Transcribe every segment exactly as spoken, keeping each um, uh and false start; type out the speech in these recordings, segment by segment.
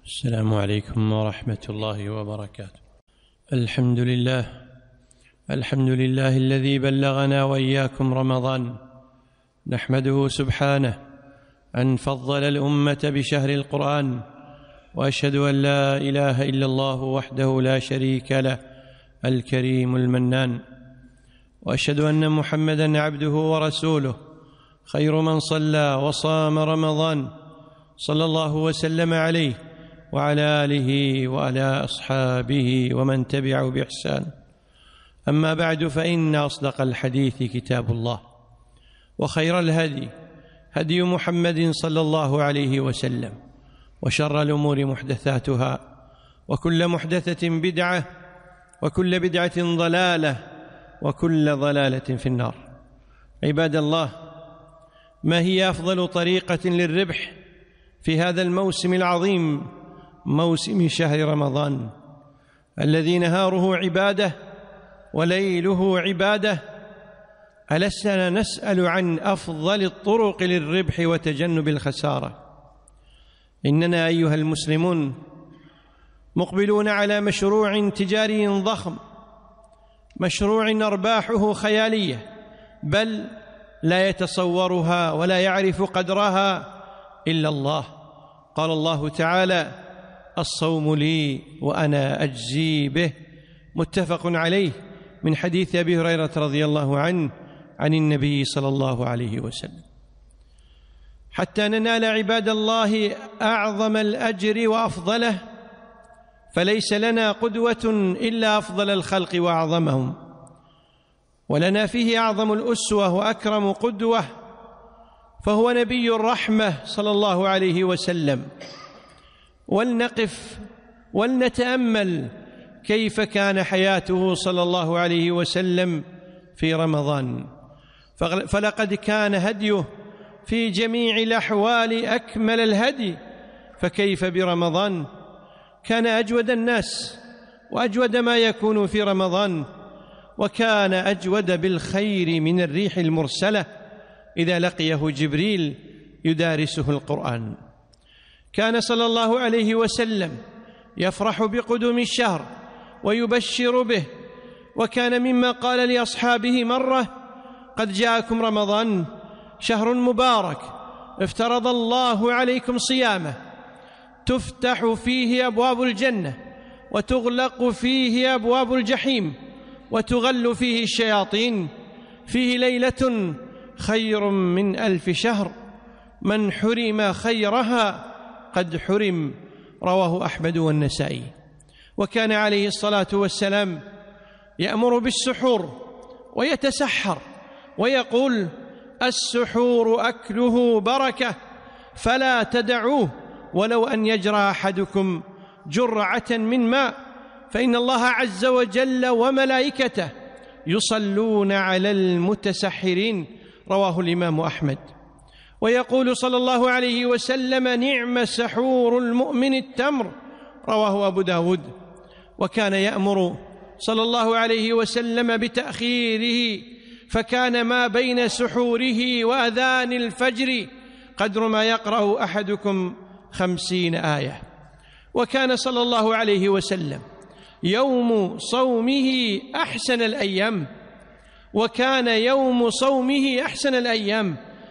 السلام عليكم ورحمة الله وبركاته. الحمد لله الحمد لله الذي بلغنا وإياكم رمضان، نحمده سبحانه أن فضل الأمة بشهر القرآن، وأشهد أن لا إله إلا الله وحده لا شريك له الكريم المنان، وأشهد أن محمدًا عبده ورسوله خير من صلى وصام رمضان، صلى الله وسلم عليه وعلى آله وعلى أصحابه ومن تبعه بإحسان. أما بعد، فإن أصدق الحديث كتاب الله، وخير الهدي هدي محمد صلى الله عليه وسلم، وشر الأمور محدثاتها، وكل محدثة بدعة، وكل بدعة ضلالة، وكل ضلالة في النار. عباد الله، ما هي أفضل طريقة للربح في هذا الموسم العظيم، موسم شهر رمضان الذي نهاره عبادة وليله عبادة؟ ألسنا نسأل عن أفضل الطرق للربح وتجنب الخسارة؟ إننا أيها المسلمون مقبلون على مشروع تجاري ضخم، مشروع أرباحه خيالية، بل لا يتصورها ولا يعرف قدرها إلا الله. قال الله تعالى: الصوم لي وأنا أجزي به، متفق عليه، من حديث أبي هريرة رضي الله عنه عن النبي صلى الله عليه وسلم. حتى ننال عباد الله أعظم الأجر وأفضله، فليس لنا قدوة إلا أفضل الخلق وأعظمهم، ولنا فيه أعظم الأسوة وأكرم قدوة، فهو نبي الرحمة صلى الله عليه وسلم. ولنقف ولنتأمل كيف كان حياته صلى الله عليه وسلم في رمضان، فلقد كان هديه في جميع الأحوال أكمل الهدي، فكيف برمضان؟ كان أجود الناس وأجود ما يكون في رمضان، وكان أجود بالخير من الريح المرسلة إذا لقيه جبريل يدارسه القرآن. كان صلى الله عليه وسلم يفرح بقدوم الشهر ويبشر به، وكان مما قال لأصحابه مرة: قد جاءكم رمضان شهر مبارك افترض الله عليكم صيامه، تفتح فيه أبواب الجنة، وتغلق فيه أبواب الجحيم، وتغل فيه الشياطين، فيه ليلة خير من ألف شهر، من حرم خيرها قد حرم. رواه أحمد والنسائي. وكان عليه الصلاة والسلام يأمر بالسحور ويتسحر ويقول: السحور أكله بركة فلا تدعوه، ولو أن يجرى أحدكم جرعة من ماء، فإن الله عز وجل وملائكته يصلون على المتسحرين. رواه الإمام أحمد. ويقول صلى الله عليه وسلم: نعم سحور المؤمن التمر. رواه أبو داود. وكان يأمر صلى الله عليه وسلم بتأخيره، فكان ما بين سحوره وأذان الفجر قدر ما يقرأ أحدكم خمسين آية. وكان صلى الله عليه وسلم يوم صومه أحسن الأيام، وكان يوم صومه أحسن الأيام،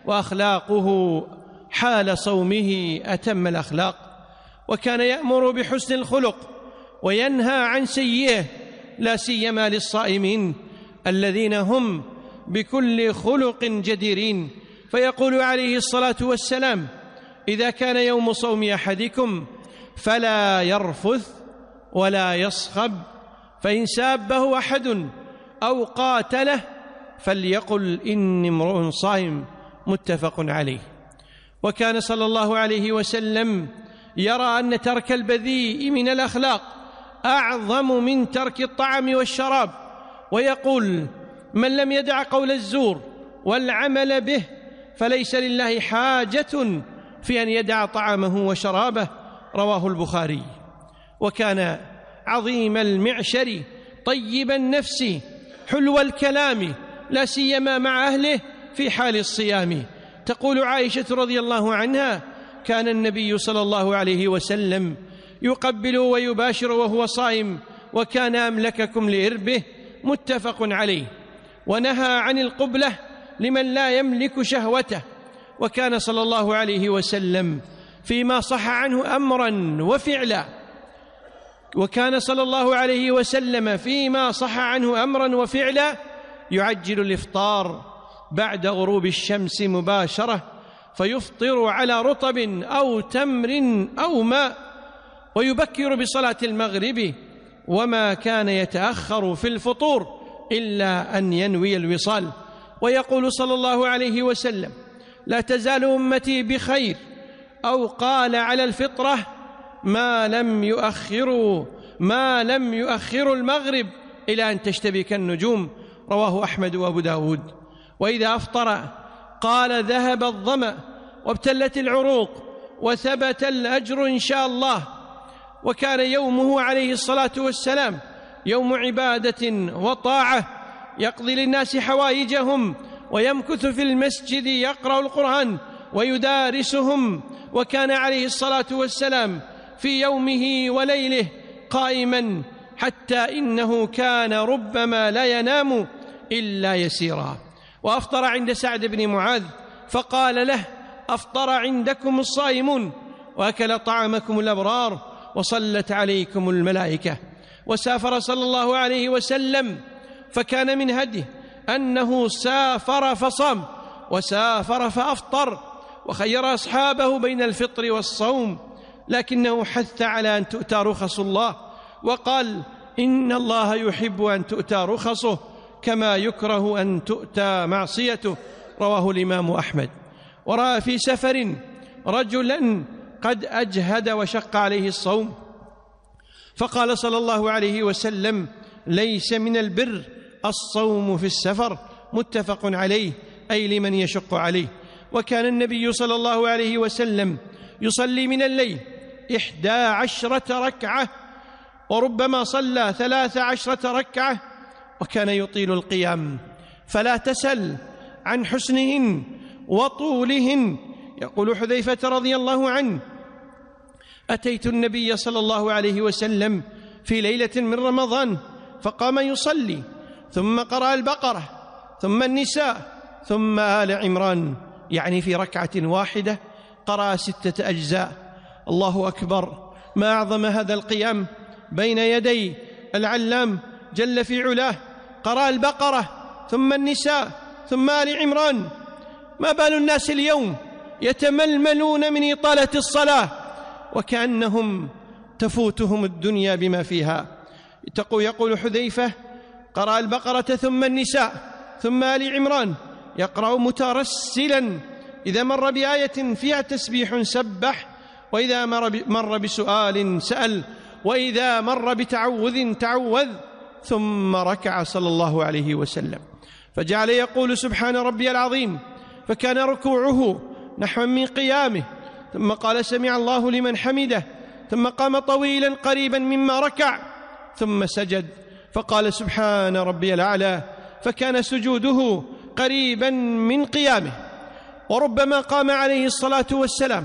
وأخلاقه حال صومه أتم الأخلاق. وكان يأمر بحسن الخلق وينهى عن سيئه، لا سيما للصائمين الذين هم بكل خلق جديرين. فيقول عليه الصلاة والسلام: إذا كان يوم صوم أحدكم فلا يرفث ولا يصخب، فإن سابه أحد أو قاتله فليقل إني امرؤ صائم، متفق عليه. وكان صلى الله عليه وسلم يرى أن ترك البذيء من الأخلاق أعظم من ترك الطعام والشراب، ويقول: من لم يدع قول الزور والعمل به فليس لله حاجة في أن يدع طعامه وشرابه. رواه البخاري. وكان عظيم المعشر طيب النفس حلو الكلام، لا سيما مع أهله في حال الصيام. تقول عائشة رضي الله عنها: كان النبي صلى الله عليه وسلم يقبل ويباشر وهو صائم، وكان أملككم لإربه، متفق عليه. ونهى عن القبلة لمن لا يملك شهوته، وكان صلى الله عليه وسلم فيما صح عنه أمرا وفعلا وكان صلى الله عليه وسلم فيما صح عنه أمرا وفعلا يعجل الإفطار بعد غروب الشمس مباشرة، فيفطر على رطب أو تمر أو ماء، ويبكر بصلاة المغرب، وما كان يتأخر في الفطور إلا أن ينوي الوصال. ويقول صلى الله عليه وسلم: لا تزال أمتي بخير، أو قال على الفطرة: ما لم يؤخروا ما لم يؤخروا المغرب إلى أن تشتبك النجوم، رواه أحمد وأبو داود. وإذا أفطر قال: ذهب الظمأ وابتلت العروق وثبت الأجر إن شاء الله. وكان يومه عليه الصلاة والسلام يوم عبادة وطاعة، يقضي للناس حوائجهم ويمكث في المسجد يقرأ القرآن ويدارسهم. وكان عليه الصلاة والسلام في يومه وليله قائما، حتى إنه كان ربما لا ينام إلا يسيرا. وأفطر عند سعد بن معاذ فقال له: أفطر عندكم الصائمون، وأكل طعامكم الأبرار، وصلت عليكم الملائكة. وسافر صلى الله عليه وسلم، فكان من هديه أنه سافر فصام وسافر فأفطر، وخير أصحابه بين الفطر والصوم، لكنه حث على أن تؤتى رخص الله، وقال: إن الله يحب أن تؤتى رخصه كما يكره أن تؤتى معصيته، رواه الإمام أحمد. ورأى في سفر رجلا قد أجهد وشق عليه الصوم، فقال صلى الله عليه وسلم: ليس من البر الصوم في السفر، متفق عليه، أي لمن يشق عليه. وكان النبي صلى الله عليه وسلم يصلي من الليل إحدى عشرة ركعة، وربما صلى ثلاث عشرة ركعة، وكان يطيل القيام، فلا تسل عن حسنهن وطولهن. يقول حذيفة رضي الله عنه: أتيت النبي صلى الله عليه وسلم في ليلة من رمضان فقام يصلي، ثم قرأ البقرة، ثم النساء، ثم آل عمران، يعني في ركعة واحدة قرأ ستة أجزاء. الله أكبر، ما أعظم هذا القيام بين يدي العلام جل في علاه. قرأ البقرة، ثم النساء، ثم آل عمران. ما بال الناس اليوم يتململون من إطالة الصلاة، وكأنهم تفوتهم الدنيا بما فيها. يقول حذيفة: قرأ البقرة ثم النساء ثم آل عمران، يقرأ مترسلا، إذا مر بآية فيها تسبيح سبح، وإذا مر بسؤال سأل، وإذا مر بتعوذ تعوذ، ثم ركع صلى الله عليه وسلم، فجعل يقول: سبحان ربي العظيم، فكان ركوعه نحو من قيامه، ثم قال: سمع الله لمن حمده، ثم قام طويلا قريبا مما ركع، ثم سجد فقال: سبحان ربي الأعلى، فكان سجوده قريبا من قيامه. وربما قام عليه الصلاة والسلام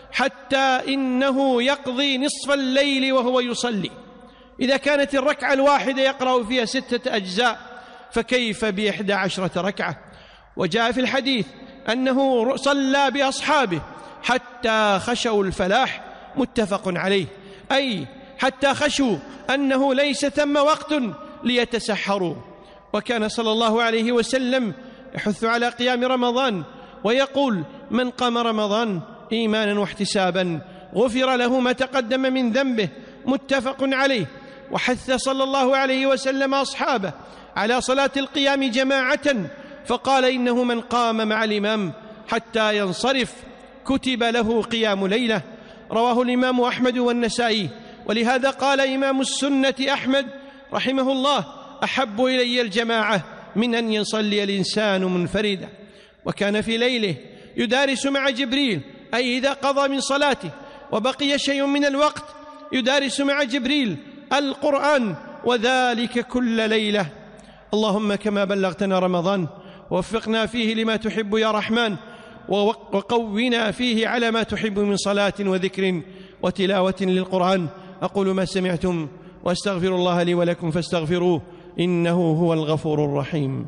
حتى إنه يقضي نصف الليل وهو يصلي، إذا كانت الركعة الواحدة يقرأ فيها ستة أجزاء، فكيف بإحدى عشرة ركعة؟ وجاء في الحديث أنه صلى بأصحابه حتى خشوا الفلاح، متفق عليه، أي حتى خشوا أنه ليس ثم وقت ليتسحروا. وكان صلى الله عليه وسلم يحث على قيام رمضان، ويقول: من قام رمضان إيمانا واحتسابا غفر له ما تقدم من ذنبه، متفق عليه. وحث صلى الله عليه وسلم أصحابه على صلاة القيام جماعة، فقال: إنه من قام مع الإمام حتى ينصرف كتب له قيام ليلة، رواه الإمام أحمد والنسائي. ولهذا قال إمام السنة أحمد رحمه الله: أحب إلي الجماعة من أن يصلي الإنسان منفردا. وكان في ليله يدارس مع جبريل، أي إذا قضى من صلاته وبقي شيء من الوقت يدارس مع جبريل القرآن، وذلك كل ليلة. اللهم كما بلغتنا رمضان ووفقنا فيه لما تحب يا رحمن، وقونا فيه على ما تحب من صلاة وذكر وتلاوة للقرآن. أقول ما سمعتم وأستغفر الله لي ولكم فاستغفروه إنه هو الغفور الرحيم.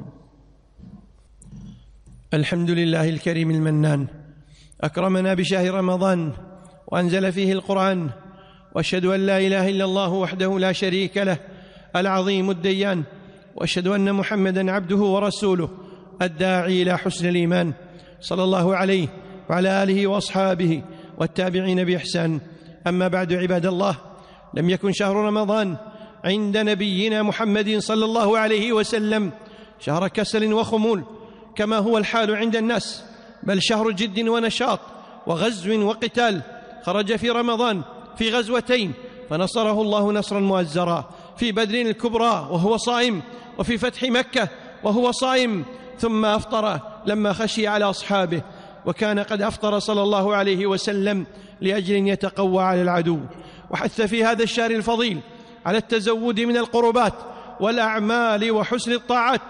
الحمد لله الكريم المنان، أكرمنا بشهر رمضان وأنزل فيه القرآن، وأشهد أن لا إله إلا الله وحده لا شريك له العظيم الديان، وأشهد أن محمدًا عبده ورسوله الداعي إلى حسن الإيمان، صلى الله عليه وعلى آله وأصحابه والتابعين بإحسان. أما بعد، عباد الله، لم يكن شهر رمضان عند نبينا محمد صلى الله عليه وسلم شهر كسل وخمول كما هو الحال عند الناس، بل شهر جد ونشاط وغزو وقتال. خرج في رمضان في غزوتين فنصره الله نصرا مؤزرا، في بدر الكبرى وهو صائم، وفي فتح مكة وهو صائم، ثم أفطر لما خشي على أصحابه، وكان قد أفطر صلى الله عليه وسلم لأجل يتقوى على العدو. وحث في هذا الشهر الفضيل على التزود من القربات والأعمال وحسن الطاعات،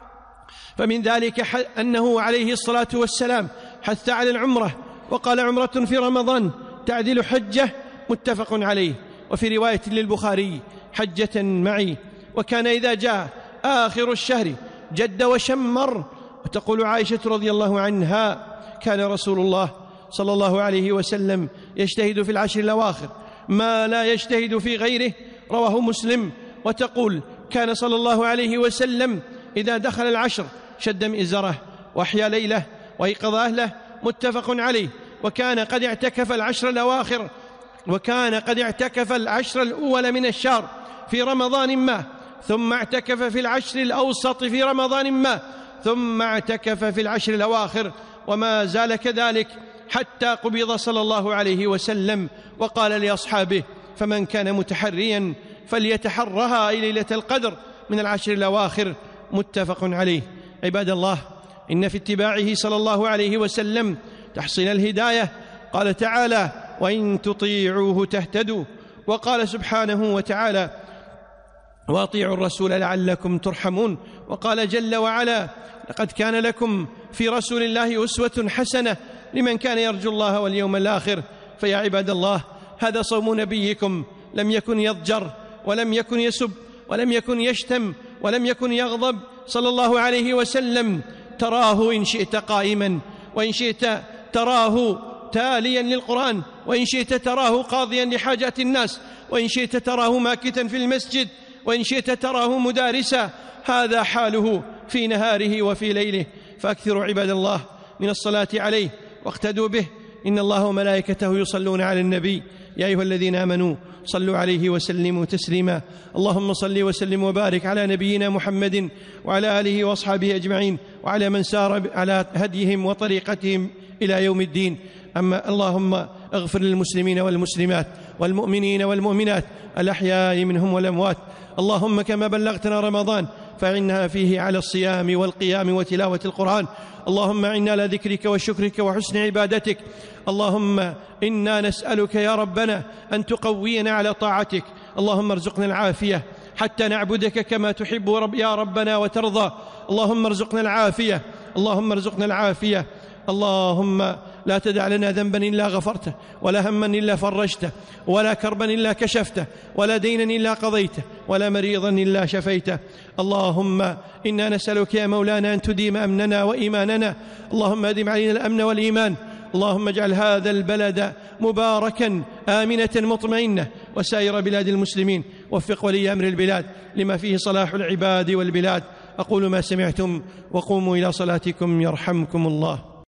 فمن ذلك أنه عليه الصلاة والسلام حث على العمرة، وقال: عمرة في رمضان تعدل حجة، متفق عليه. وفي رواية للبخاري: حجة معي. وكان إذا جاء آخر الشهر جد وشمر. وتقول عائشة رضي الله عنها: كان رسول الله صلى الله عليه وسلم يجتهد في العشر الأواخر ما لا يجتهد في غيره، رواه مسلم. وتقول: كان صلى الله عليه وسلم إذا دخل العشر شد مئزره وأحيا ليله وأيقظ أهله، متفق عليه. وكان قد اعتكف العشر الأواخر وكان قد اعتكف العشر الأول من الشهر في رمضان ما، ثم اعتكف في العشر الأوسط في رمضان ما، ثم اعتكف في العشر الأواخر، وما زال كذلك حتى قبض صلى الله عليه وسلم. وقال لأصحابه: فمن كان متحريا فليتحرها ليلة القدر من العشر الأواخر، متفق عليه. عباد الله، إن في اتباعه صلى الله عليه وسلم تحصيل الهداية. قال تعالى: وإن تطيعوه تهتدوا. وقال سبحانه وتعالى: وأطيعوا الرسول لعلكم ترحمون. وقال جل وعلا: لقد كان لكم في رسول الله أسوة حسنة لمن كان يرجو الله واليوم الآخر. فيا عباد الله، هذا صوم نبيكم، لم يكن يضجر ولم يكن يسب ولم يكن يشتم ولم يكن يغضب صلى الله عليه وسلم. تراه إن شئت قائما، وإن شئت تراه تاليا للقرآن، وإن شئت تراه قاضيا لحاجات الناس، وإن شئت تراه ماكثا في المسجد، وإن شئت تراه مدارسا. هذا حاله في نهاره وفي ليله. فأكثروا عباد الله من الصلاة عليه واقتدوا به، إن الله وملائكته يصلون على النبي، يا أيها الذين آمنوا صلوا عليه وسلموا تسليما. اللهم صل وسلم وبارك على نبينا محمد وعلى آله وأصحابه أجمعين، وعلى من سار على هديهم وطريقتهم إلى يوم الدين. أما اللهم اغفر للمسلمين والمسلمات والمؤمنين والمؤمنات الأحياء منهم والأموات. اللهم كما بلغتنا رمضان فإعنا فيه على الصيام والقيام وتلاوة القرآن. اللهم إنا على ذكرك وشكرك وحسن عبادتك. اللهم إنا نسألك يا ربنا أن تقوينا على طاعتك. اللهم ارزقنا العافية حتى نعبدك كما تحب رب يا ربنا وترضى. اللهم ارزقنا العافية اللهم ارزقنا العافية. اللهم لا تدع لنا ذنبا إلا غفرته، ولا هما إلا فرجته، ولا كربا إلا كشفته، ولا دينا إلا قضيته، ولا مريضا إلا شفيته. اللهم إنا نسألك يا مولانا أن تديم أمننا وإيماننا. اللهم أدم علينا الأمن والإيمان. اللهم اجعل هذا البلد مباركا آمنة مطمئنة، وسائر بلاد المسلمين. وفق ولي أمر البلاد لما فيه صلاح العباد والبلاد. أقول ما سمعتم، وقوموا إلى صلاتكم يرحمكم الله.